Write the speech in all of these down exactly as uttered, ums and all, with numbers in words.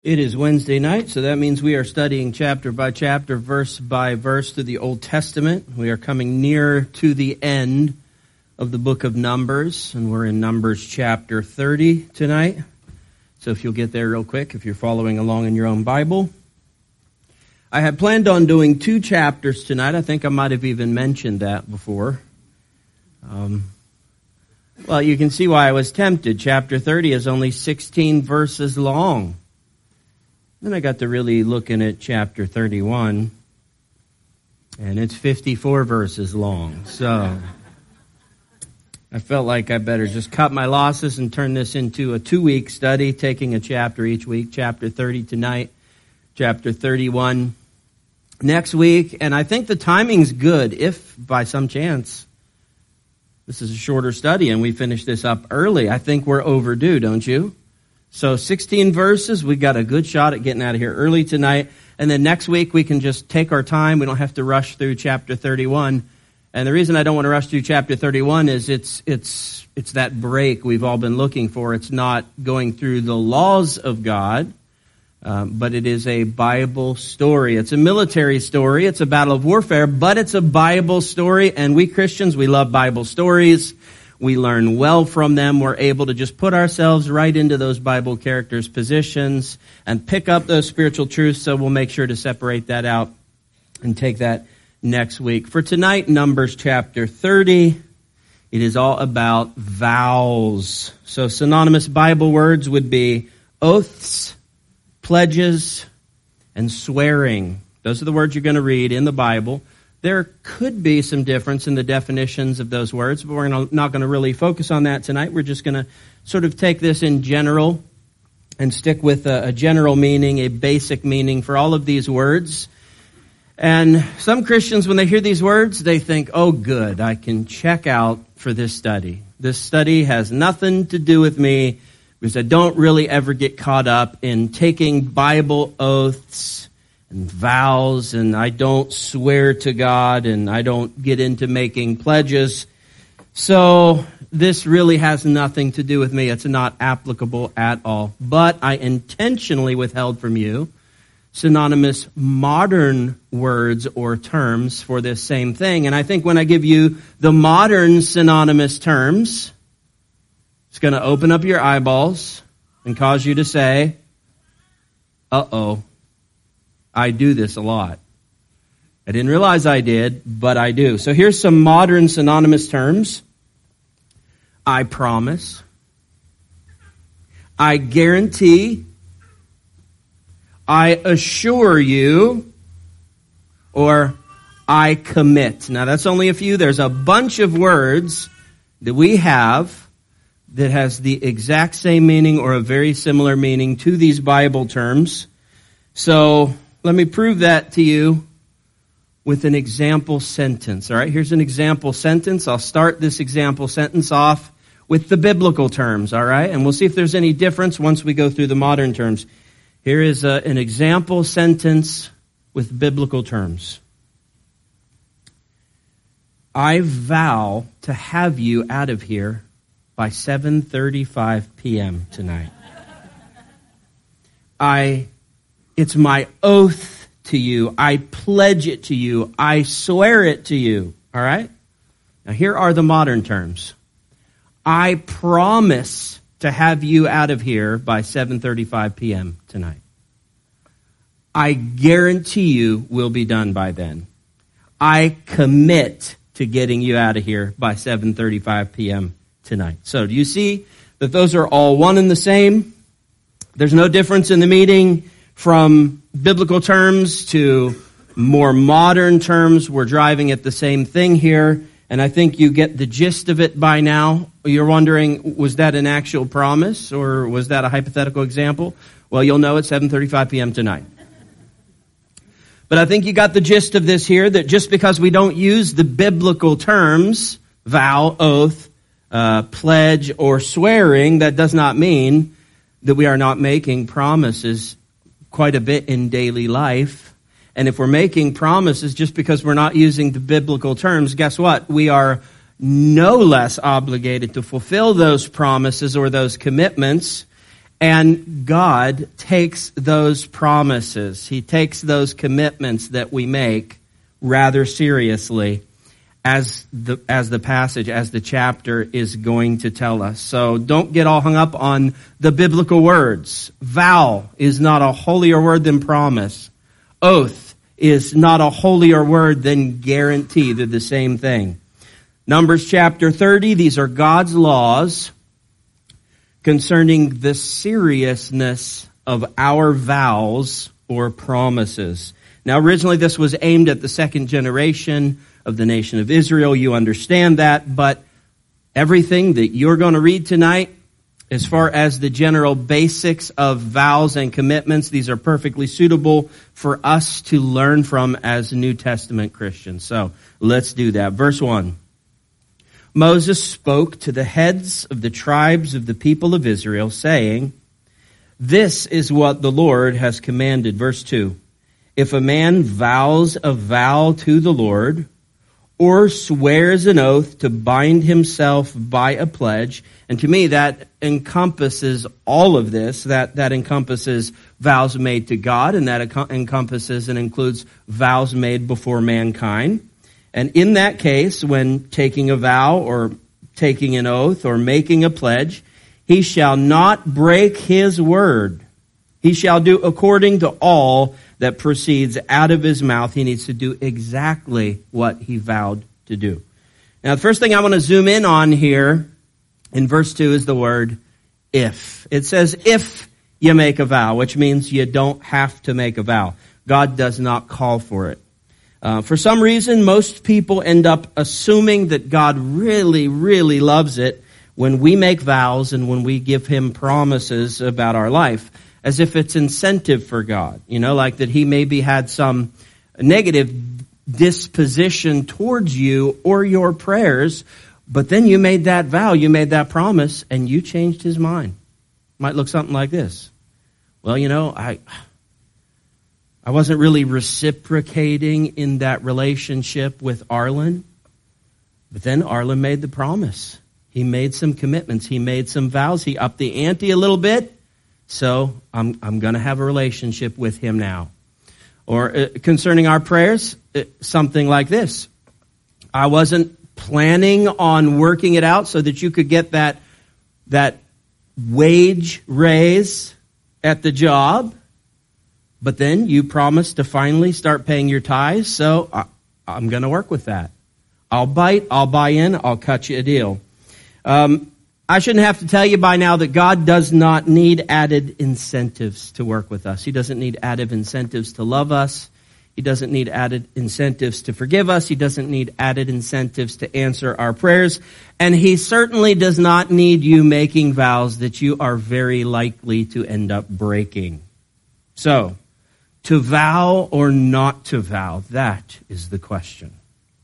It is Wednesday night, so that means we are studying chapter by chapter, verse by verse through the Old Testament. We are coming near to the end of the book of Numbers, and we're in Numbers chapter thirty tonight. So if you'll get there real quick, if you're following along in your own Bible. I had planned on doing two chapters tonight. I think I might have even mentioned that before. Um, well, you can see why I was tempted. Chapter thirty is only sixteen verses long. Then I got to really looking at chapter thirty-one, and it's fifty-four verses long. So I felt like I better just cut my losses and turn this into a two-week study, taking a chapter each week. Chapter thirty tonight, chapter thirty-one next week. And I think the timing's good if, by some chance, this is a shorter study and we finish this up early. I think we're overdue, don't you? So sixteen verses, we got a good shot at getting out of here early tonight. And then next week we can just take our time. We don't have to rush through chapter thirty-one. And the reason I don't want to rush through chapter thirty-one is it's it's it's that break we've all been looking for. It's not going through the laws of God, um, but it is a Bible story. It's a military story. It's a battle of warfare, but it's a Bible story. And we Christians, we love Bible stories. We learn well from them. We're able to just put ourselves right into those Bible characters' positions and pick up those spiritual truths. So we'll make sure to separate that out and take that next week. For tonight, Numbers chapter thirty, it is all about vows. So synonymous Bible words would be oaths, pledges, and swearing. Those are the words you're going to read in the Bible. There could be some difference in the definitions of those words, but we're not going to really focus on that tonight. We're just going to sort of take this in general and stick with a, a general meaning, a basic meaning for all of these words. And some Christians, when they hear these words, they think, oh, good, I can check out for this study. This study has nothing to do with me because I don't really ever get caught up in taking Bible oaths and vows, and I don't swear to God, and I don't get into making pledges. So this really has nothing to do with me. It's not applicable at all. But I intentionally withheld from you synonymous modern words or terms for this same thing. And I think when I give you the modern synonymous terms, it's going to open up your eyeballs and cause you to say, uh-oh. I do this a lot. I didn't realize I did, but I do. So here's some modern synonymous terms. I promise. I guarantee. I assure you. Or I commit. Now that's only a few. There's a bunch of words that we have that has the exact same meaning or a very similar meaning to these Bible terms. So let me prove that to you with an example sentence. All right, here's an example sentence. I'll start this example sentence off with the biblical terms, all right? And we'll see if there's any difference once we go through the modern terms. Here is a, an example sentence with biblical terms. I vow to have you out of here by seven thirty-five p.m. tonight. I It's my oath to you. I pledge it to you. I swear it to you. All right? Now here are the modern terms. I promise to have you out of here by seven thirty-five p.m. tonight. I guarantee you we'll be done by then. I commit to getting you out of here by seven thirty-five p.m. tonight. So do you see that those are all one and the same? There's no difference in the meaning from biblical terms to more modern terms. We're driving at the same thing here, and I think you get the gist of it by now. You're wondering, was that an actual promise, or was that a hypothetical example? Well, you'll know at seven thirty-five p.m. tonight. But I think you got the gist of this here, that just because we don't use the biblical terms, vow, oath, uh, pledge, or swearing, that does not mean that we are not making promises quite a bit in daily life. And if we're making promises just because we're not using the biblical terms, guess what? We are no less obligated to fulfill those promises or those commitments And God takes those promises, He takes those commitments that we make rather seriously, as the as the passage, as the chapter is going to tell us. So don't get all hung up on the biblical words. Vow is not a holier word than promise. Oath is not a holier word than guarantee. They're the same thing. Numbers chapter thirty, these are God's laws concerning the seriousness of our vows or promises. Now, originally this was aimed at the second generation of the nation of Israel. You understand that, but everything that you're going to read tonight, as far as the general basics of vows and commitments, these are perfectly suitable for us to learn from as New Testament Christians. So let's do that. Verse one. Moses spoke to the heads of the tribes of the people of Israel, saying, "This is what the Lord has commanded." Verse two. "If a man vows a vow to the Lord, or swears an oath to bind himself by a pledge," and to me that encompasses all of this, that, that encompasses vows made to God, and that encompasses and includes vows made before mankind. And in that case, when taking a vow or taking an oath or making a pledge, he shall not break his word. He shall do according to all that proceeds out of his mouth. He needs to do exactly what he vowed to do. Now, the first thing I want to zoom in on here in verse two is the word if. It says, if you make a vow, which means you don't have to make a vow. God does not call for it. Uh, for some reason, most people end up assuming that God really, really loves it when we make vows and when we give Him promises about our life, as if it's incentive for God. You know, like that He maybe had some negative disposition towards you or your prayers, but then you made that vow, you made that promise, and you changed His mind. Might look something like this. Well, you know, I... I wasn't really reciprocating in that relationship with Arlen. But then Arlen made the promise. He made some commitments. He made some vows. He upped the ante a little bit. So I'm, I'm going to have a relationship with him now. Or uh, concerning our prayers, uh, something like this. I wasn't planning on working it out so that you could get that, that wage raise at the job. But then you promised to finally start paying your tithes, so I, I'm going to work with that. I'll bite, I'll buy in, I'll cut you a deal. Um, I shouldn't have to tell you by now that God does not need added incentives to work with us. He doesn't need added incentives to love us. He doesn't need added incentives to forgive us. He doesn't need added incentives to answer our prayers. And He certainly does not need you making vows that you are very likely to end up breaking. So, to vow or not to vow, that is the question.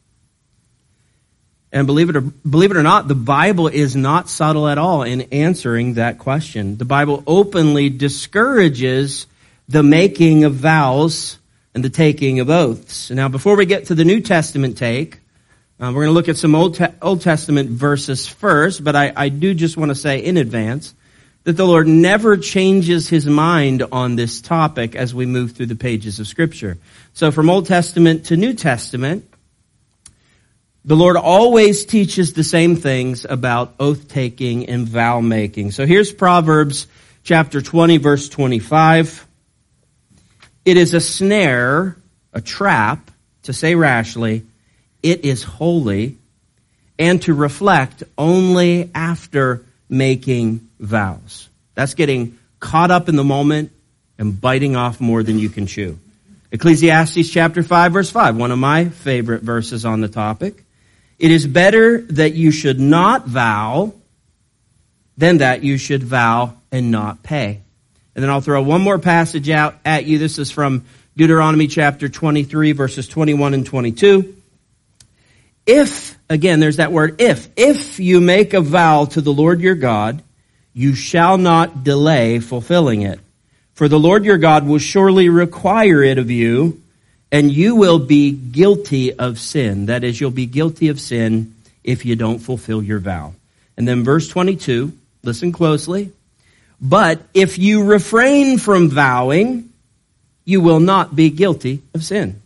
And believe it or believe it or not, the Bible is not subtle at all in answering that question. The Bible openly discourages the making of vows and the taking of oaths. Now, before we get to the New Testament take, uh, we're going to look at some Old, Te- Old Testament verses first, but I, I do just want to say in advance that the Lord never changes His mind on this topic as we move through the pages of Scripture. So from Old Testament to New Testament, the Lord always teaches the same things about oath-taking and vow-making. So here's Proverbs chapter twenty, verse twenty-five. It is a snare, a trap, to say rashly, it is holy, and to reflect only after making vows. That's getting caught up in the moment and biting off more than you can chew. Ecclesiastes chapter five, verse five, one of my favorite verses on the topic. It is better that you should not vow than that you should vow and not pay. And then I'll throw one more passage out at you. This is from Deuteronomy chapter twenty-three, verses twenty-one and twenty-two. If, again, there's that word if, if you make a vow to the Lord your God, you shall not delay fulfilling it. For the Lord your God will surely require it of you, and you will be guilty of sin. That is, you'll be guilty of sin if you don't fulfill your vow. And then verse twenty-two, listen closely. But if you refrain from vowing, you will not be guilty of sin.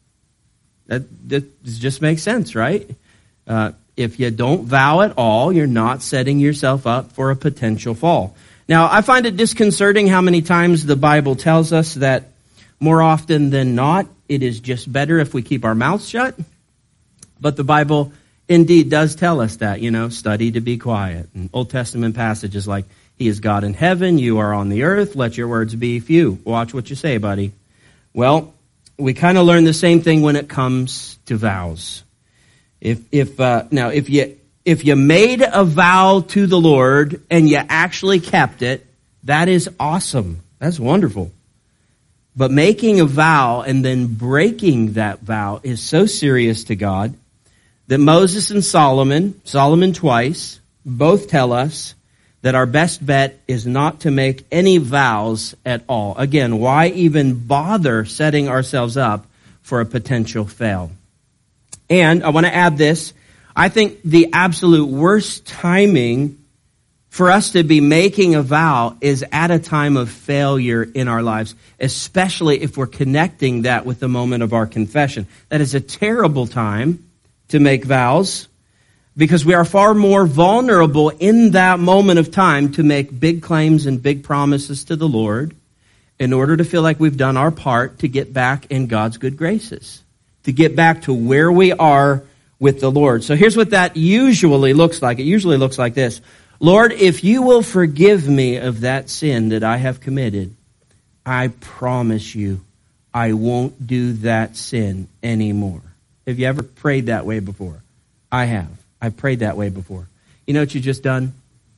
That, that just makes sense, right? Uh, if you don't vow at all, you're not setting yourself up for a potential fall. Now, I find it disconcerting how many times the Bible tells us that more often than not, it is just better if we keep our mouths shut. But the Bible indeed does tell us that, you know, study to be quiet. And Old Testament passages like, He is God in heaven, you are on the earth, let your words be few. Watch what you say, buddy. Well, we kind of learn the same thing when it comes to vows. If, if, uh, now, if you, if you made a vow to the Lord and you actually kept it, that is awesome. That's wonderful. But making a vow and then breaking that vow is so serious to God that Moses and Solomon, Solomon twice, both tell us that our best bet is not to make any vows at all. Again, why even bother setting ourselves up for a potential fail? And I want to add this. I think the absolute worst timing for us to be making a vow is at a time of failure in our lives, especially if we're connecting that with the moment of our confession. That is a terrible time to make vows because we are far more vulnerable in that moment of time to make big claims and big promises to the Lord in order to feel like we've done our part to get back in God's good graces, to get back to where we are with the Lord. So here's what that usually looks like. It usually looks like this. Lord, if you will forgive me of that sin that I have committed, I promise you I won't do that sin anymore. Have you ever prayed that way before? I have. I've prayed that way before. You know what you've just done?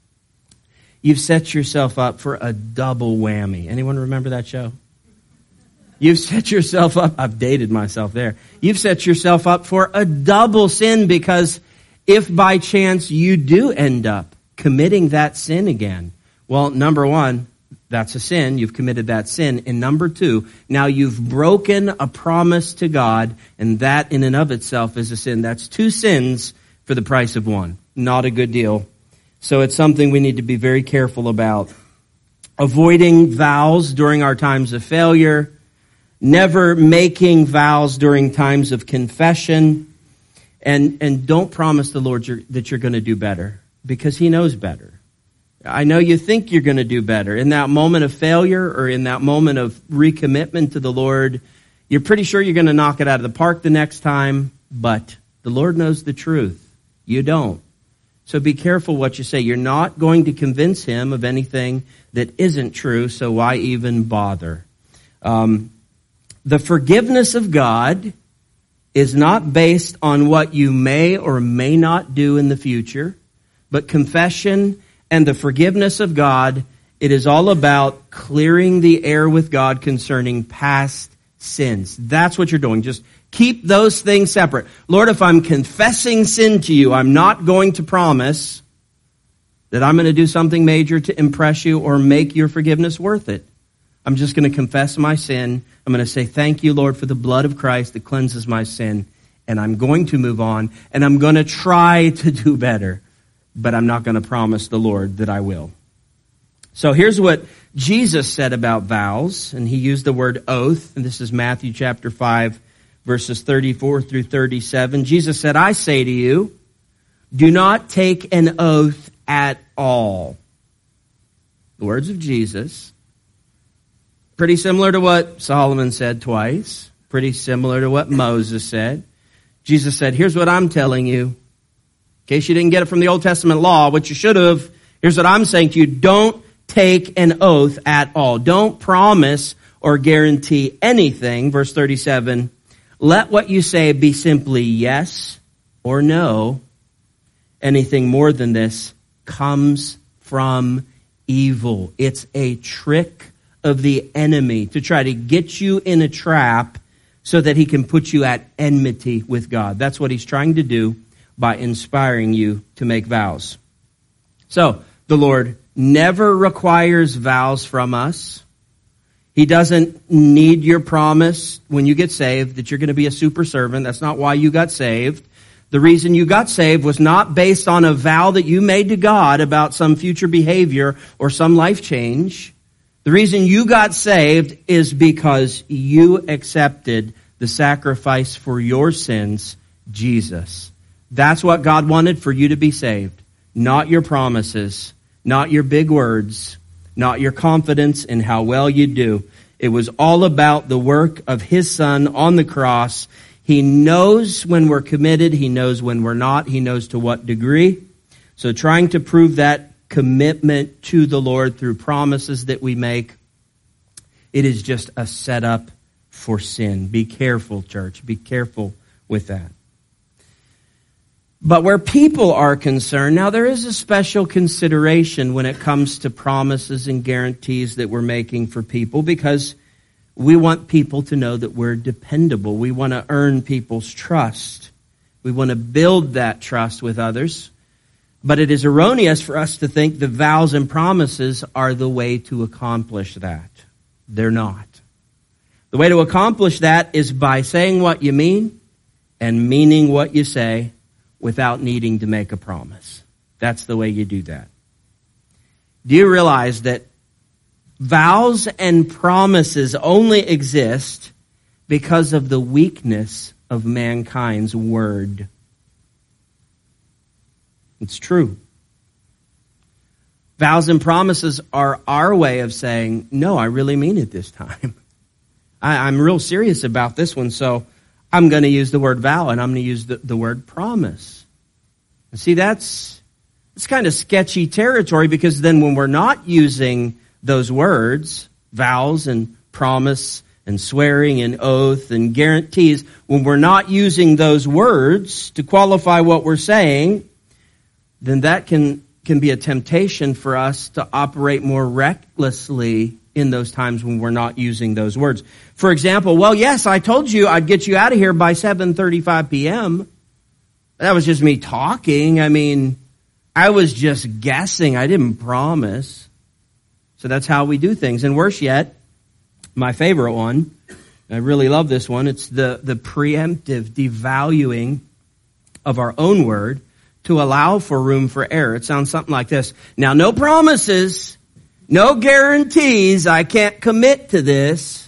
You've set yourself up for a double whammy. Anyone remember that show? You've set yourself up. I've dated myself there. You've set yourself up for a double sin because if by chance you do end up committing that sin again, well, number one, that's a sin. You've committed that sin. And number two, now you've broken a promise to God, and that in and of itself is a sin. That's two sins for the price of one. Not a good deal. So it's something we need to be very careful about. Avoiding vows during our times of failure, never making vows during times of confession, and, and don't promise the Lord you're, that you're going to do better, because He knows better. I know you think you're going to do better. In that moment of failure or in that moment of recommitment to the Lord, you're pretty sure you're going to knock it out of the park the next time, but the Lord knows the truth. You don't. So be careful what you say. You're not going to convince Him of anything that isn't true, so why even bother? Um, the forgiveness of God is not based on what you may or may not do in the future, but confession and the forgiveness of God, it is all about clearing the air with God concerning past sins. That's what you're doing. Just keep those things separate. Lord, if I'm confessing sin to you, I'm not going to promise that I'm going to do something major to impress you or make your forgiveness worth it. I'm just going to confess my sin. I'm going to say, thank you, Lord, for the blood of Christ that cleanses my sin. And I'm going to move on. And I'm going to try to do better. But I'm not going to promise the Lord that I will. So here's what Jesus said about vows. And He used the word oath. And this is Matthew chapter five, verses thirty-four through thirty-seven. Jesus said, I say to you, do not take an oath at all. The words of Jesus. Pretty similar to what Solomon said twice. Pretty similar to what Moses said. Jesus said, here's what I'm telling you. In case you didn't get it from the Old Testament law, which you should have, here's what I'm saying to you. Don't take an oath at all. Don't promise or guarantee anything. Verse thirty-seven, let what you say be simply yes or no. Anything more than this comes from evil. It's a trick of the enemy to try to get you in a trap so that he can put you at enmity with God. That's what he's trying to do by inspiring you to make vows. So, the Lord never requires vows from us. He doesn't need your promise when you get saved that you're going to be a super servant. That's not why you got saved. The reason you got saved was not based on a vow that you made to God about some future behavior or some life change. The reason you got saved is because you accepted the sacrifice for your sins, Jesus. That's what God wanted for you to be saved. Not your promises, not your big words, not your confidence in how well you do. It was all about the work of His Son on the cross. He knows when we're committed. He knows when we're not. He knows to what degree. So trying to prove that commitment to the Lord through promises that we make, it is just a setup for sin. Be careful, church. Be careful with that. But where people are concerned, now there is a special consideration when it comes to promises and guarantees that we're making for people, because we want people to know that we're dependable. We want to earn people's trust. We want to build that trust with others. But it is erroneous for us to think the vows and promises are the way to accomplish that. They're not. The way to accomplish that is by saying what you mean and meaning what you say without needing to make a promise. That's the way you do that. Do you realize that vows and promises only exist because of the weakness of mankind's word? It's true. Vows and promises are our way of saying, no, I really mean it this time. I, I'm real serious about this one, so I'm going to use the word vow and I'm going to use the, the word promise. And see, that's, it's kind of sketchy territory, because then when we're not using those words, vows and promise and swearing and oath and guarantees, when we're not using those words to qualify what we're saying, then that can, can be a temptation for us to operate more recklessly in those times when we're not using those words. For example, well, yes, I told you I'd get you out of here by seven thirty-five p.m. That was just me talking. I mean, I was just guessing. I didn't promise. So that's how we do things. And worse yet, my favorite one, I really love this one, it's the, the preemptive devaluing of our own word to allow for room for error. It sounds something like this. Now, no promises, no guarantees. I can't commit to this,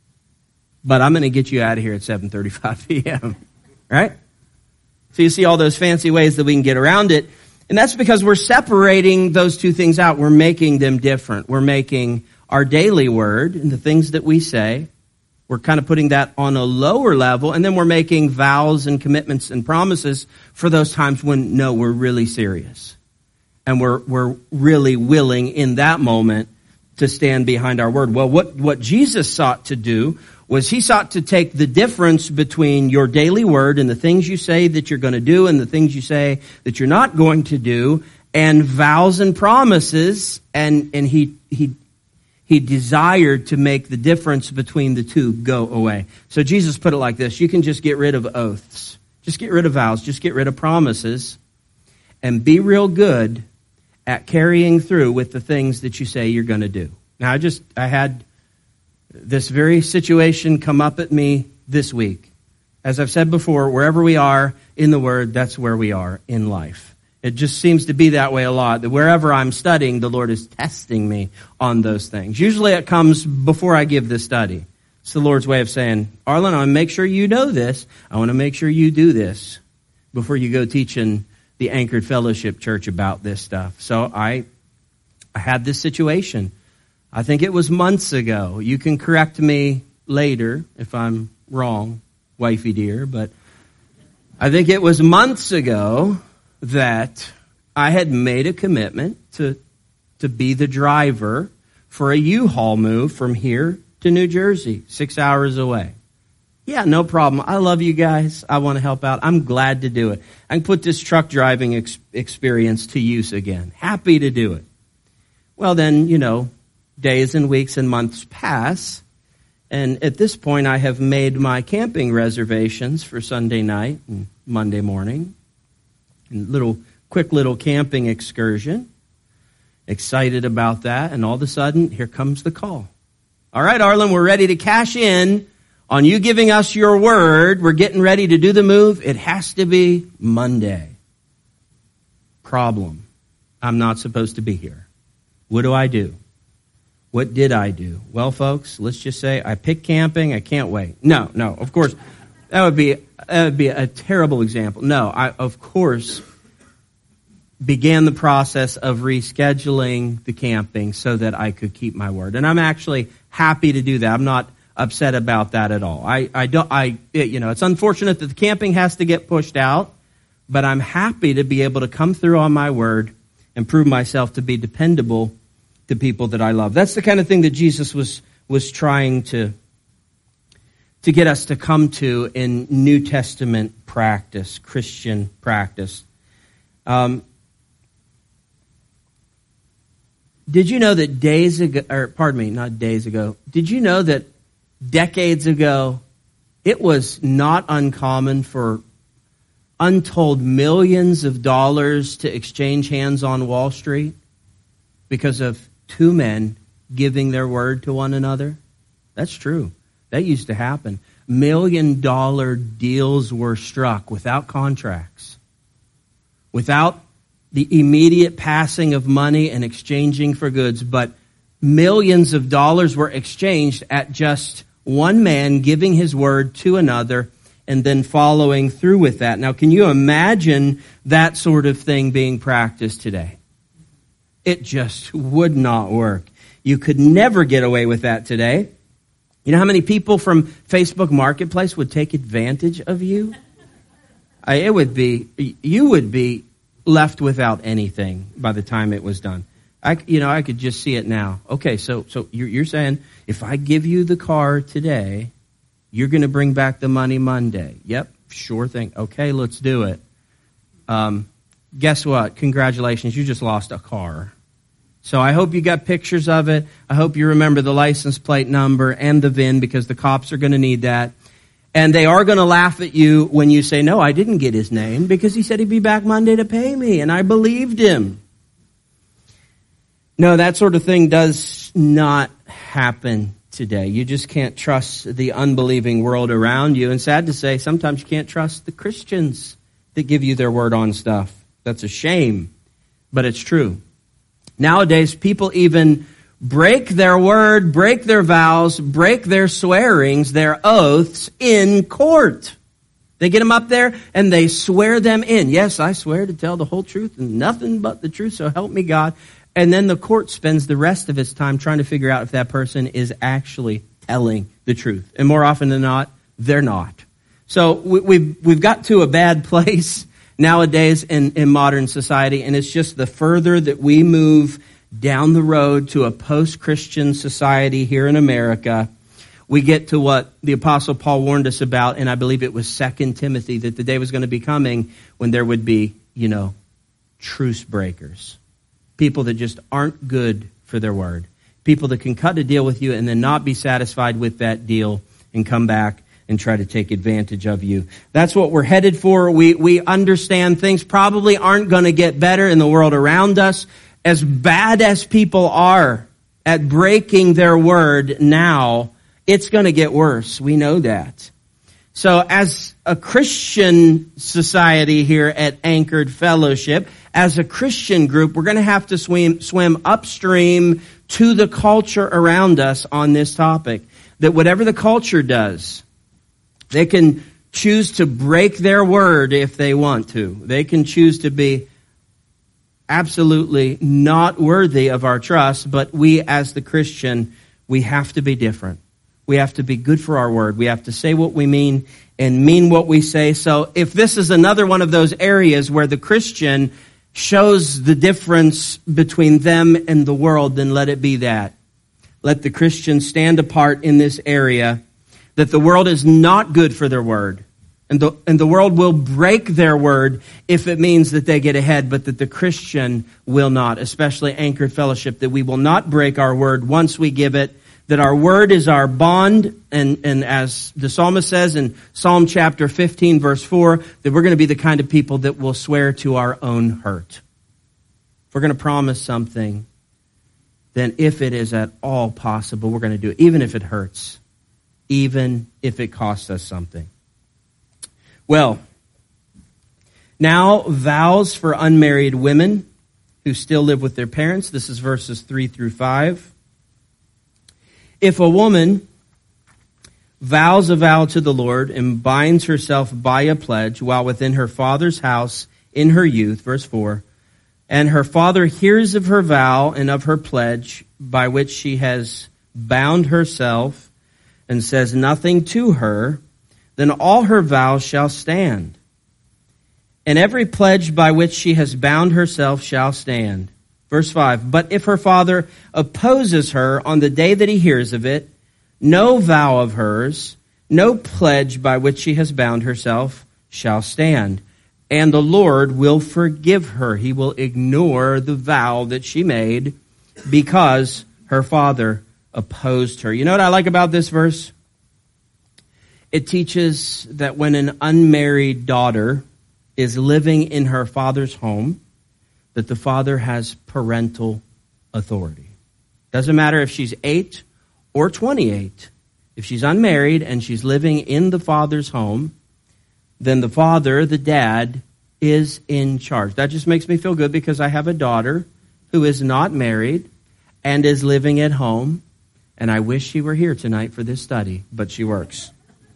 but I'm going to get you out of here at seven thirty-five p.m. Right? So you see all those fancy ways that we can get around it. And that's because we're separating those two things out. We're making them different. We're making our daily word and the things that we say, we're kind of putting that on a lower level. And then we're making vows and commitments and promises for those times when, no, we're really serious. And we're we're really willing in that moment to stand behind our word. Well, what, what Jesus sought to do was he sought to take the difference between your daily word and the things you say that you're going to do and the things you say that you're not going to do, and vows and promises, and, and he, he, he desired to make the difference between the two go away. So Jesus put it like this: you can just get rid of oaths. Just get rid of vows. Just get rid of promises, and be real good at carrying through with the things that you say you're going to do. Now, I just, I had this very situation come up at me this week. As I've said before, wherever we are in the Word, that's where we are in life. It just seems to be that way a lot, that wherever I'm studying, the Lord is testing me on those things. Usually it comes before I give the study. It's the Lord's way of saying, Arlen, I want to make sure you know this. I want to make sure you do this before you go teaching the Anchored Fellowship Church about this stuff. So I, I had this situation. I think it was months ago. You can correct me later if I'm wrong, wifey dear, but I think it was months ago that I had made a commitment to to be the driver for a U-Haul move from here to New Jersey, six hours away. Yeah, no problem. I love you guys. I want to help out. I'm glad to do it. I can put this truck driving ex- experience to use again. Happy to do it. Well, then, you know, days and weeks and months pass, and at this point I have made my camping reservations for Sunday night and Monday morning. And little quick little camping excursion. Excited about that, and all of a sudden, here comes the call. All right, Arlen, we're ready to cash in on you giving us your word, we're getting ready to do the move, it has to be Monday. Problem. I'm not supposed to be here. What do I do? What did I do? Well, folks, let's just say I picked camping. I can't wait. No, no, of course, that would be that would be a terrible example. No, I, of course, began the process of rescheduling the camping so that I could keep my word. And I'm actually happy to do that. I'm not upset about that at all. I, I don't, I, it, you know, it's unfortunate that the camping has to get pushed out, but I'm happy to be able to come through on my word and prove myself to be dependable to people that I love. That's the kind of thing that Jesus was, was trying to, to get us to come to in New Testament practice, Christian practice. Um, did you know that days ago, or pardon me, not days ago, did you know that decades ago, it was not uncommon for untold millions of dollars to exchange hands on Wall Street because of two men giving their word to one another? That's true. That used to happen. Million dollar deals were struck without contracts, without the immediate passing of money and exchanging for goods, but millions of dollars were exchanged at just one man giving his word to another and then following through with that. Now, can you imagine that sort of thing being practiced today? It just would not work. You could never get away with that today. You know how many people from Facebook Marketplace would take advantage of you? I, it would be, you would be left without anything by the time it was done. I, you know, I could just see it now. Okay, so so you're, you're saying if I give you the car today, you're going to bring back the money Monday. Yep, sure thing. Okay, let's do it. Um, guess what? Congratulations, you just lost a car. So I hope you got pictures of it. I hope you remember the license plate number and the V I N because the cops are going to need that. And they are going to laugh at you when you say, no, I didn't get his name because he said he'd be back Monday to pay me, and I believed him. No, that sort of thing does not happen today. You just can't trust the unbelieving world around you. And sad to say, sometimes you can't trust the Christians that give you their word on stuff. That's a shame, but it's true. Nowadays, people even break their word, break their vows, break their swearings, their oaths in court. They get them up there and they swear them in. Yes, I swear to tell the whole truth and nothing but the truth, so help me God. And then the court spends the rest of its time trying to figure out if that person is actually telling the truth. And more often than not, they're not. So we, we've, we've got to a bad place nowadays in, in modern society, and it's just the further that we move down the road to a post-Christian society here in America, we get to what the Apostle Paul warned us about, and I believe it was Second Timothy, that the day was going to be coming when there would be, you know, truce breakers. People that just aren't good for their word. People that can cut a deal with you and then not be satisfied with that deal and come back and try to take advantage of you. That's what we're headed for. We we understand things probably aren't going to get better in the world around us. As bad as people are at breaking their word now, it's going to get worse. We know that. So as a Christian society here at Anchored Fellowship, as a Christian group, we're going to have to swim, swim upstream to the culture around us on this topic. That whatever the culture does, they can choose to break their word if they want to. They can choose to be absolutely not worthy of our trust, but we as the Christian, we have to be different. We have to be good for our word. We have to say what we mean and mean what we say. So if this is another one of those areas where the Christian shows the difference between them and the world, then let it be that. Let the Christian stand apart in this area, that the world is not good for their word. And the, and the world will break their word if it means that they get ahead, but that the Christian will not, especially Anchored Fellowship, that we will not break our word once we give it, that our word is our bond, and, and as the psalmist says in Psalm chapter fifteen, verse four, that we're going to be the kind of people that will swear to our own hurt. If we're going to promise something, then if it is at all possible, we're going to do it, even if it hurts. even if it costs us something. Well, now vows for unmarried women who still live with their parents. This is verses three through five. If a woman vows a vow to the Lord and binds herself by a pledge while within her father's house in her youth, verse four, and her father hears of her vow and of her pledge by which she has bound herself and says nothing to her, then all her vows shall stand. And every pledge by which she has bound herself shall stand. Verse five, but if her father opposes her on the day that he hears of it, no vow of hers, no pledge by which she has bound herself shall stand. And the Lord will forgive her. He will ignore the vow that she made because her father opposed her. You know what I like about this verse? It teaches that when an unmarried daughter is living in her father's home, that the father has parental authority. Doesn't matter if she's eight or twenty-eight. If she's unmarried and she's living in the father's home, then the father, the dad, is in charge. That just makes me feel good because I have a daughter who is not married and is living at home, and I wish she were here tonight for this study, but she works.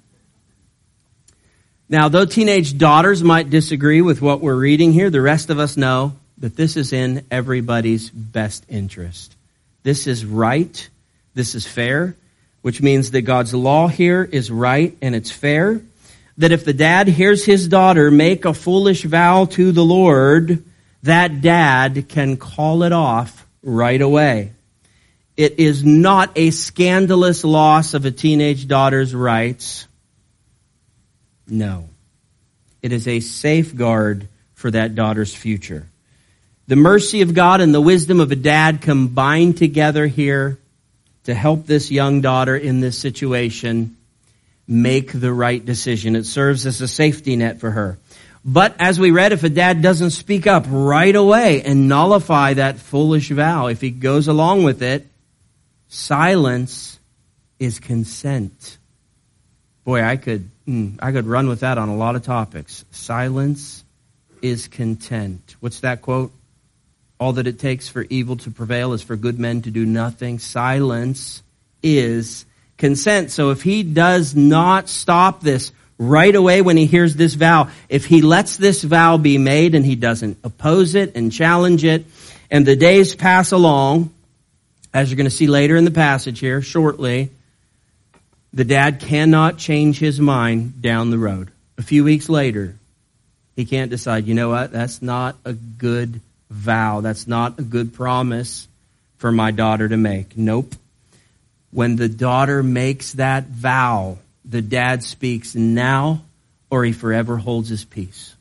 Now, though teenage daughters might disagree with what we're reading here, the rest of us know that this is in everybody's best interest. This is right. This is fair, which means that God's law here is right and it's fair. That if the dad hears his daughter make a foolish vow to the Lord, that dad can call it off right away. It is not a scandalous loss of a teenage daughter's rights. No. It is a safeguard for that daughter's future. The mercy of God and the wisdom of a dad combine together here to help this young daughter in this situation make the right decision. It serves as a safety net for her. But as we read, if a dad doesn't speak up right away and nullify that foolish vow, if he goes along with it, silence is consent. Boy, I could mm, I could run with that on a lot of topics. Silence is content. What's that quote? All that it takes for evil to prevail is for good men to do nothing. Silence is consent. So if he does not stop this right away when he hears this vow, if he lets this vow be made and he doesn't oppose it and challenge it, and the days pass along, as you're going to see later in the passage here shortly, the dad cannot change his mind down the road. A few weeks later, he can't decide, you know what, that's not a good vow. That's not a good promise for my daughter to make. Nope. When the daughter makes that vow, the dad speaks now or he forever holds his peace.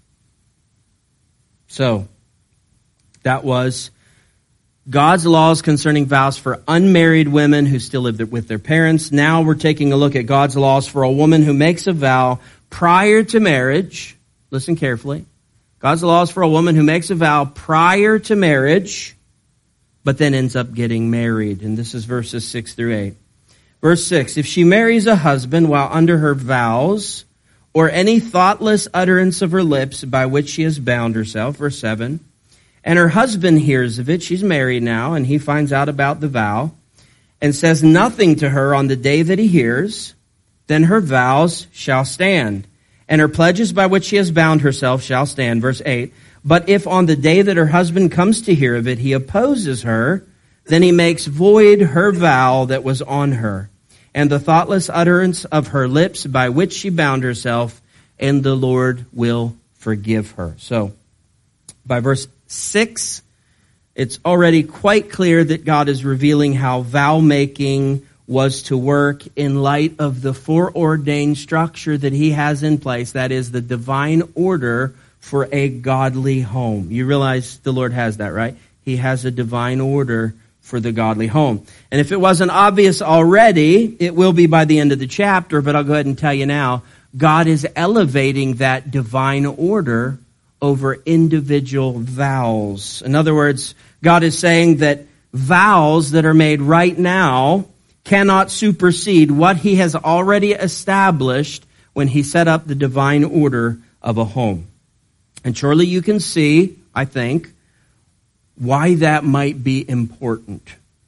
So, that was God's laws concerning vows for unmarried women who still live with their parents. Now we're taking a look at God's laws for a woman who makes a vow prior to marriage. Listen carefully. God's laws for a woman who makes a vow prior to marriage, but then ends up getting married. And this is verses six through eight. Verse six, if she marries a husband while under her vows, or any thoughtless utterance of her lips by which she has bound herself, verse seven, and her husband hears of it, she's married now, and he finds out about the vow, and says nothing to her on the day that he hears, then her vows shall stand, and her pledges by which she has bound herself shall stand. Verse eight, but if on the day that her husband comes to hear of it, he opposes her, then he makes void her vow that was on her, and the thoughtless utterance of her lips by which she bound herself, and the Lord will forgive her. So, by verse six, it's already quite clear that God is revealing how vow making was to work in light of the foreordained structure that he has in place. That is the divine order for a godly home. You realize the Lord has that, right? He has a divine order for the godly home. And if it wasn't obvious already, it will be by the end of the chapter, but I'll go ahead and tell you now, God is elevating that divine order over individual vows. In other words, God is saying that vows that are made right now cannot supersede what he has already established when he set up the divine order of a home. And surely you can see, I think, why that might be important.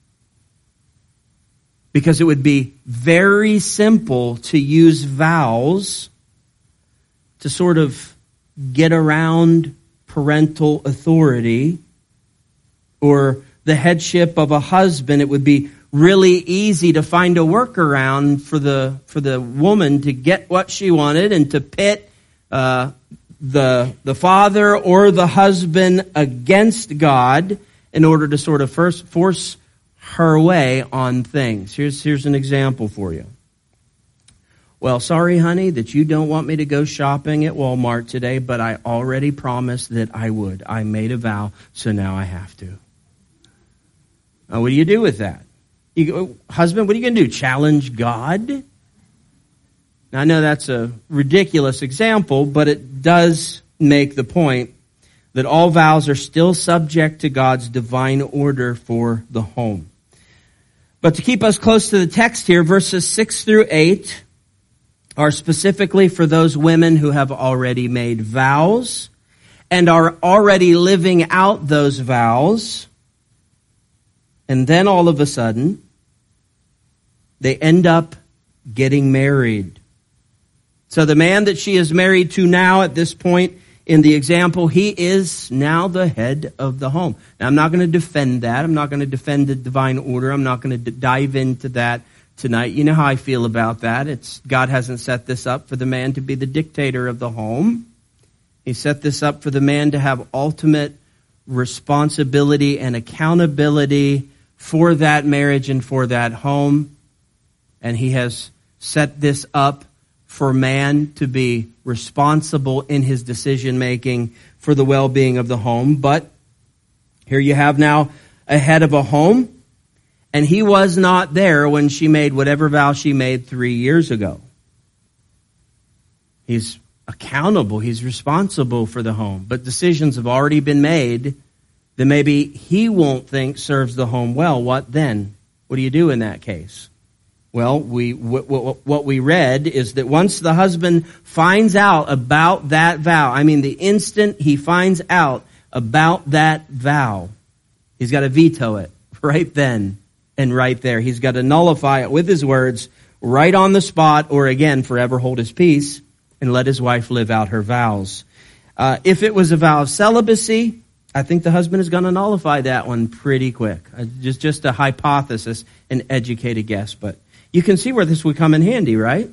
Because it would be very simple to use vows to sort of get around parental authority or the headship of a husband. It would be really easy to find a workaround for the for the woman to get what she wanted and to pit uh, the the father or the husband against God in order to sort of first force her way on things. Here's here's an example for you. Well, sorry, honey, that you don't want me to go shopping at Walmart today, but I already promised that I would. I made a vow, so now I have to. Now, what do you do with that? You go, husband, what are you going to do? Challenge God? Now, I know that's a ridiculous example, but it does make the point that all vows are still subject to God's divine order for the home. But to keep us close to the text here, verses six through eight are specifically for those women who have already made vows and are already living out those vows. And then all of a sudden, they end up getting married. So the man that she is married to now at this point in the example, he is now the head of the home. Now, I'm not going to defend that. I'm not going to defend the divine order. I'm not going to d- dive into that tonight. You know how I feel about that. It's God hasn't set this up for the man to be the dictator of the home. He set this up for the man to have ultimate responsibility and accountability for that marriage and for that home. And he has set this up for man to be responsible in his decision making for the well-being of the home. But here you have now a head of a home, and he was not there when she made whatever vow she made three years ago. He's accountable. He's responsible for the home. But decisions have already been made that maybe he won't think serves the home well. What then? What do you do in that case? Well, we w- w- what we read is that once the husband finds out about that vow, I mean the instant he finds out about that vow, he's got to veto it right then and right there. He's got to nullify it with his words right on the spot, or again, forever hold his peace and let his wife live out her vows. Uh, if it was a vow of celibacy, I think the husband is going to nullify that one pretty quick. Uh, just, just a hypothesis, an educated guess, but you can see where this would come in handy, right?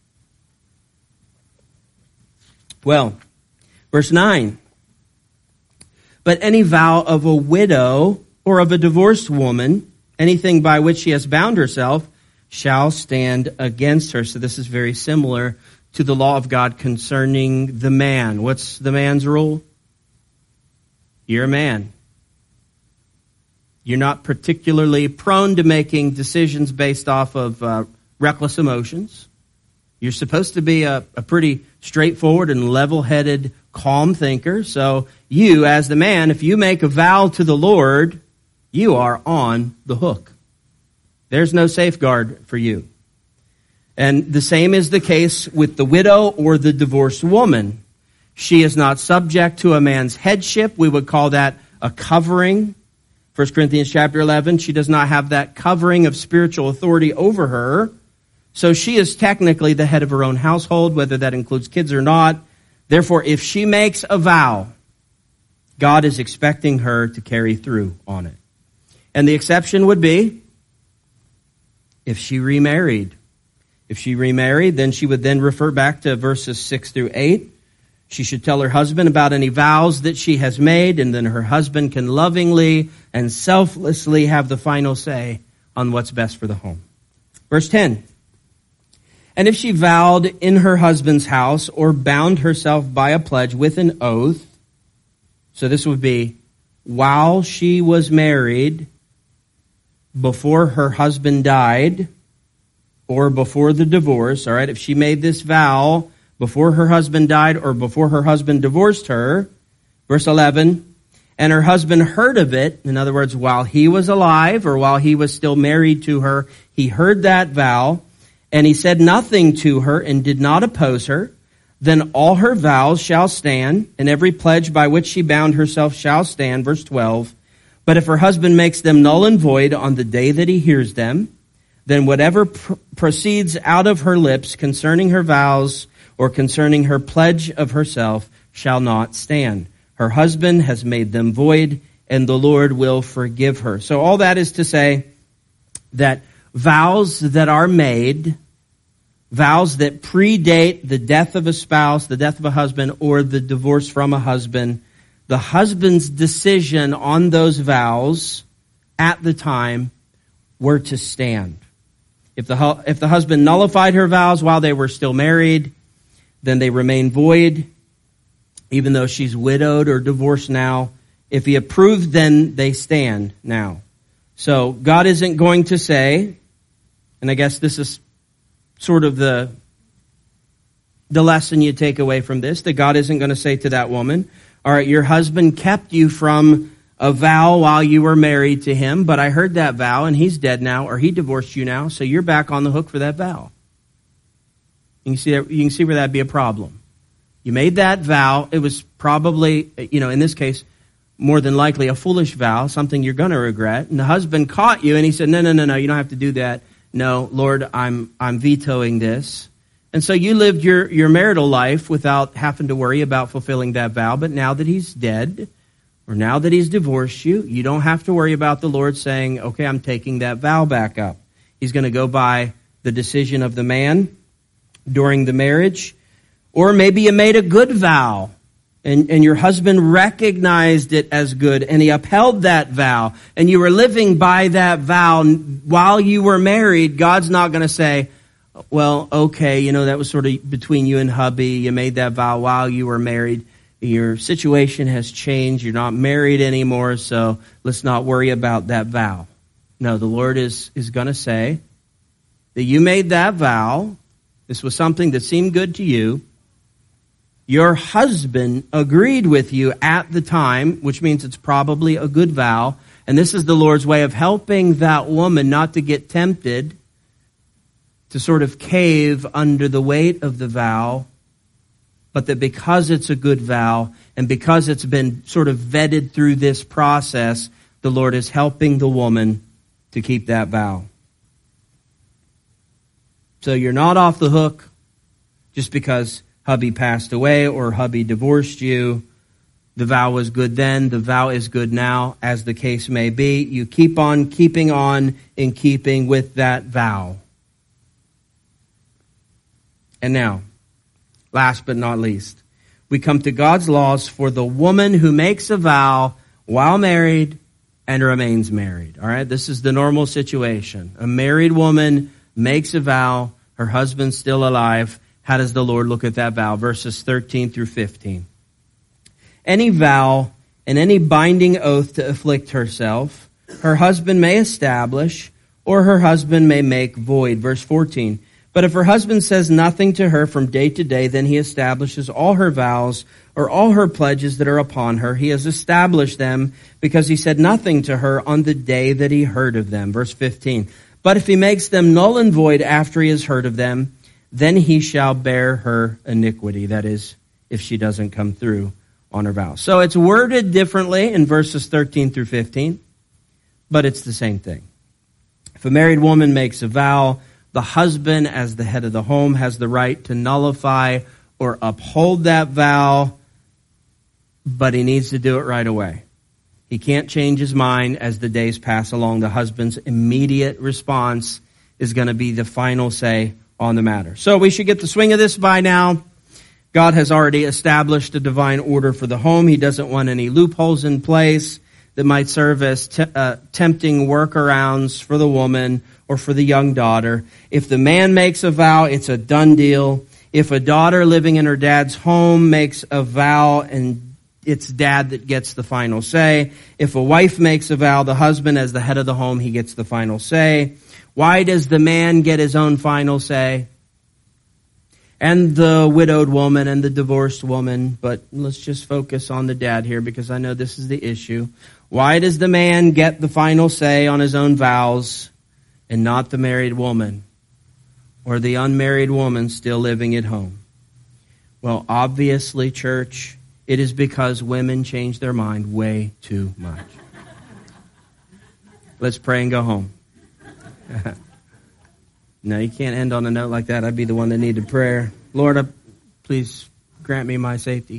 Well, verse nine. But any vow of a widow or of a divorced woman, anything by which she has bound herself, shall stand against her. So this is very similar to the law of God concerning the man. What's the man's rule? You're a man. You're not particularly prone to making decisions based off of uh, reckless emotions. You're supposed to be a, a pretty straightforward and level-headed, calm thinker. So you, as the man, if you make a vow to the Lord, you are on the hook. There's no safeguard for you. And the same is the case with the widow or the divorced woman. She is not subject to a man's headship. We would call that a covering. First Corinthians chapter eleven, she does not have that covering of spiritual authority over her. So she is technically the head of her own household, whether that includes kids or not. Therefore, if she makes a vow, God is expecting her to carry through on it. And the exception would be if she remarried. If she remarried, then she would then refer back to verses six through eight. She should tell her husband about any vows that she has made, and then her husband can lovingly and selflessly have the final say on what's best for the home. Verse ten. And if she vowed in her husband's house or bound herself by a pledge with an oath, so this would be while she was married, before her husband died, or before the divorce, all right, if she made this vow before her husband died or before her husband divorced her, verse eleven, and her husband heard of it, in other words, while he was alive or while he was still married to her, he heard that vow, and he said nothing to her and did not oppose her, then all her vows shall stand, and every pledge by which she bound herself shall stand. Verse twelve. But if her husband makes them null and void on the day that he hears them, then whatever pr- proceeds out of her lips concerning her vows or concerning her pledge of herself shall not stand. Her husband has made them void, and the Lord will forgive her. So all that is to say that vows that are made, vows that predate the death of a spouse, the death of a husband, or the divorce from a husband, the husband's decision on those vows at the time were to stand. If the, if the husband nullified her vows while they were still married, then they remain void, even though she's widowed or divorced now. If he approved, then they stand now. So God isn't going to say, and I guess this is sort of the, the lesson you take away from this, that God isn't going to say to that woman, all right, your husband kept you from a vow while you were married to him, but I heard that vow and he's dead now, or he divorced you now, so you're back on the hook for that vow. You can see that, you can see where that'd be a problem. You made that vow. It was probably, you know, in this case, more than likely a foolish vow, something you're going to regret. And the husband caught you and he said, no, no, no, no, you don't have to do that. No, Lord, I'm I'm vetoing this. And so you lived your, your marital life without having to worry about fulfilling that vow. But now that he's dead, or now that he's divorced you, you don't have to worry about the Lord saying, okay, I'm taking that vow back up. He's going to go by the decision of the man during the marriage. Or maybe you made a good vow, and, and your husband recognized it as good, and he upheld that vow, and you were living by that vow while you were married. God's not going to say, well, okay, you know, that was sort of between you and hubby. You made that vow while you were married. Your situation has changed. You're not married anymore, so let's not worry about that vow. No, the Lord is, is going to say that you made that vow. This was something that seemed good to you. Your husband agreed with you at the time, which means it's probably a good vow. And this is the Lord's way of helping that woman not to get tempted to sort of cave under the weight of the vow, but that because it's a good vow and because it's been sort of vetted through this process, the Lord is helping the woman to keep that vow. So you're not off the hook just because hubby passed away or hubby divorced you. The vow was good then, the vow is good now, as the case may be. You keep on keeping on in keeping with that vow. And now, last but not least, we come to God's laws for the woman who makes a vow while married and remains married. All right, this is the normal situation. A married woman makes a vow, her husband's still alive. How does the Lord look at that vow? Verses thirteen through fifteen. Any vow and any binding oath to afflict herself, her husband may establish, or her husband may make void. Verse fourteen. But if her husband says nothing to her from day to day, then he establishes all her vows or all her pledges that are upon her. He has established them because he said nothing to her on the day that he heard of them. Verse fifteen. But if he makes them null and void after he has heard of them, then he shall bear her iniquity. That is, if she doesn't come through on her vow. So it's worded differently in verses thirteen through fifteen, but it's the same thing. If a married woman makes a vow, the husband, as the head of the home, has the right to nullify or uphold that vow, but he needs to do it right away. He can't change his mind as the days pass along. The husband's immediate response is going to be the final say on the matter. So we should get the swing of this by now. God has already established a divine order for the home. He doesn't want any loopholes in place that might serve as te- uh, tempting workarounds for the woman or for the young daughter. If the man makes a vow, it's a done deal. If a daughter living in her dad's home makes a vow and it's dad that gets the final say. If a wife makes a vow, the husband, as the head of the home, he gets the final say. Why does the man get his own final say? and the widowed woman and the divorced woman. But let's just focus on the dad here because I know this is the issue. Why does the man get the final say on his own vows and not the married woman or the unmarried woman still living at home? Well, obviously, church, it is because women change their mind way too much. Let's pray and go home. No, you can't end on a note like that. I'd be the one that needed prayer. Lord, uh, please grant me my safety.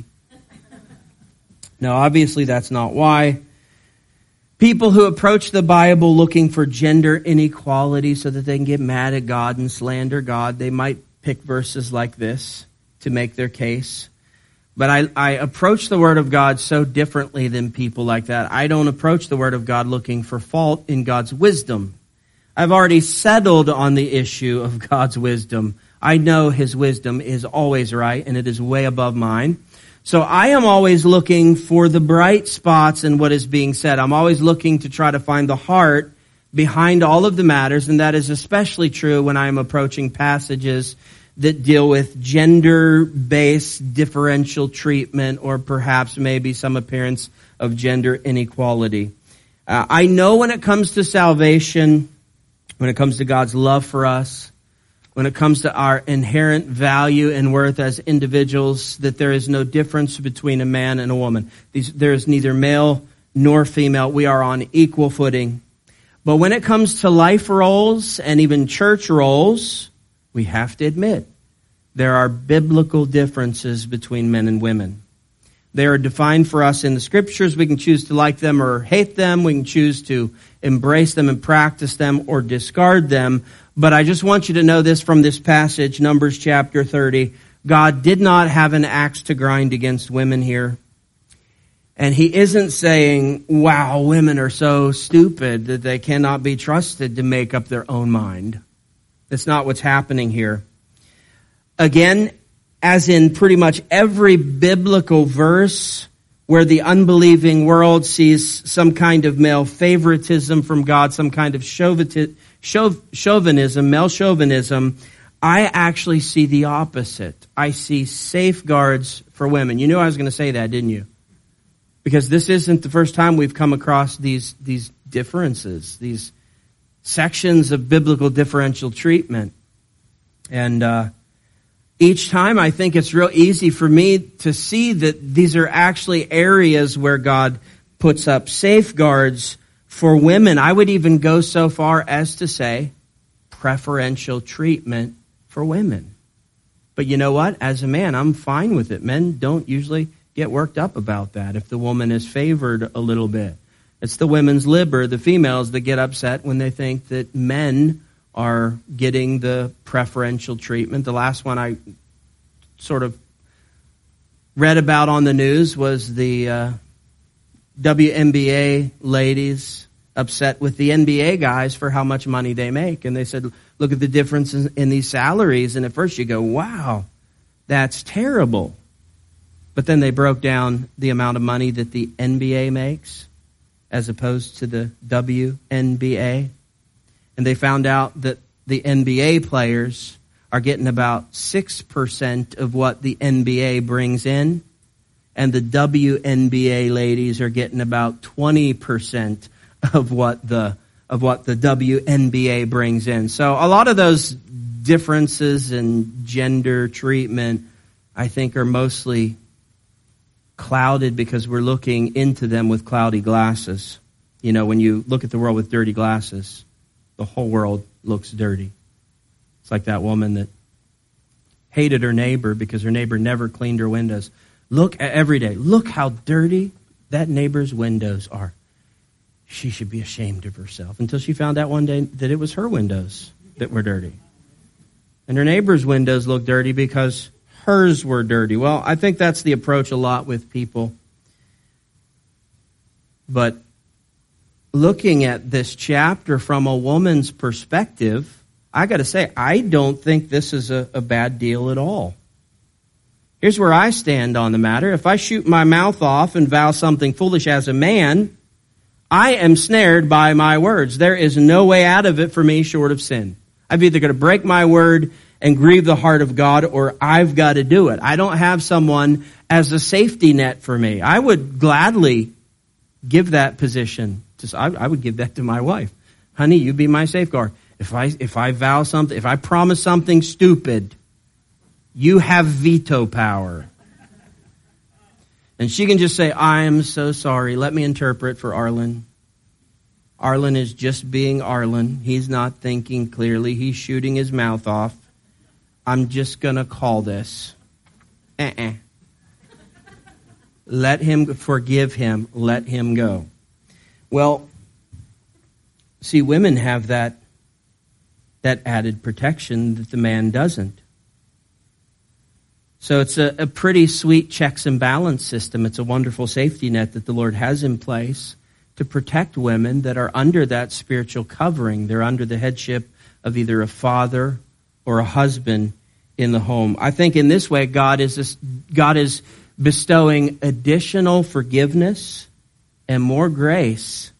No, obviously that's not why. People who approach the Bible looking for gender inequality so that they can get mad at God and slander God, they might pick verses like this to make their case. But I, I approach the Word of God so differently than people like that. I don't approach the Word of God looking for fault in God's wisdom. I've already settled on the issue of God's wisdom. I know His wisdom is always right, and it is way above mine. So I am always looking for the bright spots in what is being said. I'm always looking to try to find the heart behind all of the matters, and that is especially true when I am approaching passages that deal with gender-based differential treatment or perhaps maybe some appearance of gender inequality. Uh, I know when it comes to salvation, when it comes to God's love for us, when it comes to our inherent value and worth as individuals, that there is no difference between a man and a woman. These, there is neither male nor female. We are on equal footing. But when it comes to life roles and even church roles, we have to admit there are biblical differences between men and women. They are defined for us in the Scriptures. We can choose to like them or hate them. We can choose to embrace them and practice them or discard them. But I just want you to know this from this passage, Numbers chapter thirty. God did not have an axe to grind against women here. And He isn't saying, wow, women are so stupid that they cannot be trusted to make up their own mind. That's not what's happening here. Again, as in pretty much every biblical verse where the unbelieving world sees some kind of male favoritism from God, some kind of chauvinism, male chauvinism, I actually see the opposite. I see safeguards for women. You knew I was going to say that, didn't you? Because this isn't the first time we've come across these, these differences, these sections of biblical differential treatment. And uh, each time I think it's real easy for me to see that these are actually areas where God puts up safeguards for women. I would even go so far as to say preferential treatment for women. But you know what? As a man, I'm fine with it. Men don't usually get worked up about that if the woman is favored a little bit. It's the women's liber, the females, that get upset when they think that men are getting the preferential treatment. The last one I sort of read about on the news was the uh, W N B A ladies upset with the N B A guys for how much money they make. And they said, look at the difference in, in these salaries. And at first you go, wow, that's terrible. But then they broke down the amount of money that the N B A makes as opposed to the W N B A. And they found out that the N B A players are getting about six percent of what the N B A brings in. And the W N B A ladies are getting about twenty percent of what the of what the W N B A brings in. So a lot of those differences in gender treatment, I think, are mostly clouded because we're looking into them with cloudy glasses. You know, when you look at the world with dirty glasses, the whole world looks dirty. It's like that woman that hated her neighbor because her neighbor never cleaned her windows. Look at every day. Look how dirty that neighbor's windows are. She should be ashamed of herself until she found out one day that it was her windows that were dirty. And her neighbor's windows looked dirty because hers were dirty. Well, I think that's the approach a lot with people. But looking at this chapter from a woman's perspective, I got to say, I don't think this is a, a bad deal at all. Here's where I stand on the matter. If I shoot my mouth off and vow something foolish as a man, I am snared by my words. There is no way out of it for me short of sin. I'm either going to break my word and grieve the heart of God, or I've got to do it. I don't have someone as a safety net for me. I would gladly give that position. To, I, I would give that to my wife. Honey, you be my safeguard. If I if I vow something, if I promise something stupid, you have veto power. And she can just say, I am so sorry. Let me interpret for Arlen. Arlen is just being Arlen. He's not thinking clearly. He's shooting his mouth off. I'm just going to call this. Uh-uh. Let him, forgive him. Let him go. Well, see, women have that, that added protection that the man doesn't. So it's a, a pretty sweet checks and balance system. It's a wonderful safety net that the Lord has in place to protect women that are under that spiritual covering. They're under the headship of either a father or a husband in the home. I think in this way, God is this, God is bestowing additional forgiveness and more grace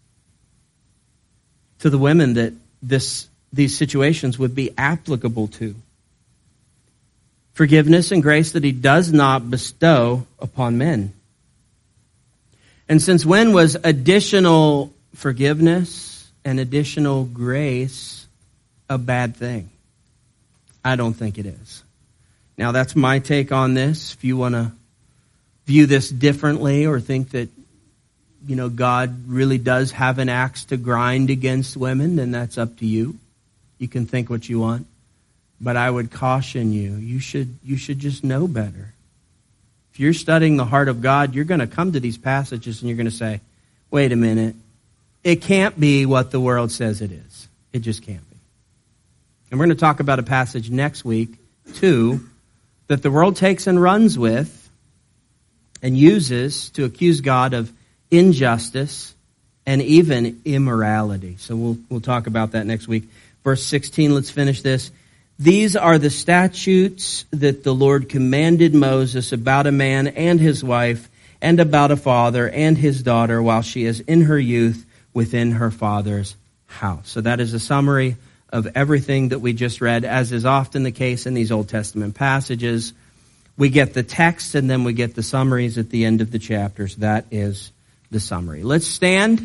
to the women that this these situations would be applicable to. Forgiveness and grace that he does not bestow upon men. And since when was additional forgiveness and additional grace a bad thing? I don't think it is. Now, that's my take on this. If you want to view this differently or think that, you know, God really does have an axe to grind against women, then that's up to you. You can think what you want. But I would caution you, you should you should just know better. If you're studying the heart of God, you're going to come to these passages and you're going to say, wait a minute, it can't be what the world says it is. It just can't be. And we're going to talk about a passage next week, too, that the world takes and runs with and uses to accuse God of injustice and even immorality. So we'll we'll talk about that next week. Verse sixteen, let's finish this. These are the statutes that the Lord commanded Moses about a man and his wife, and about a father and his daughter while she is in her youth within her father's house. So that is a summary of everything that we just read, as is often the case in these Old Testament passages. We get the text and then we get the summaries at the end of the chapters. That is the summary. Let's stand.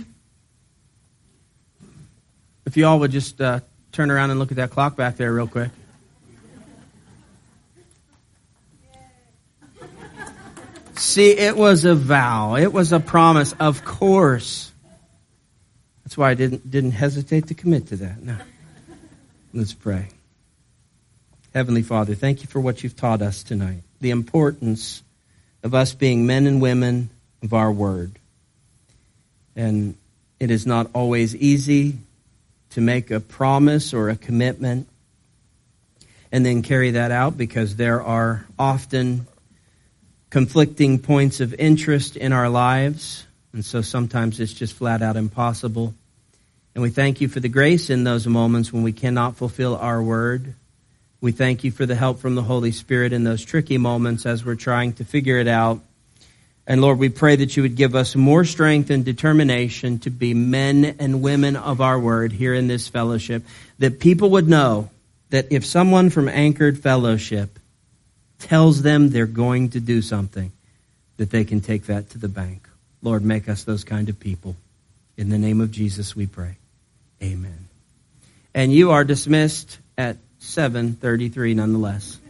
If you all would just uh, turn around and look at that clock back there real quick. See, it was a vow. It was a promise, of course. That's why I didn't didn't hesitate to commit to that. No. Let's pray. Heavenly Father, thank you for what you've taught us tonight. The importance of us being men and women of our word. And it is not always easy to make a promise or a commitment and then carry that out, because there are often conflicting points of interest in our lives, and so sometimes it's just flat out impossible. And we thank you for the grace in those moments when we cannot fulfill our word. We thank you for the help from the Holy Spirit in those tricky moments as we're trying to figure it out. And Lord, we pray that you would give us more strength and determination to be men and women of our word here in this fellowship, that people would know that if someone from Anchored Fellowship tells them they're going to do something, that they can take that to the bank. Lord, make us those kind of people. In the name of Jesus we pray. Amen. And you are dismissed at seven thirty-three nonetheless.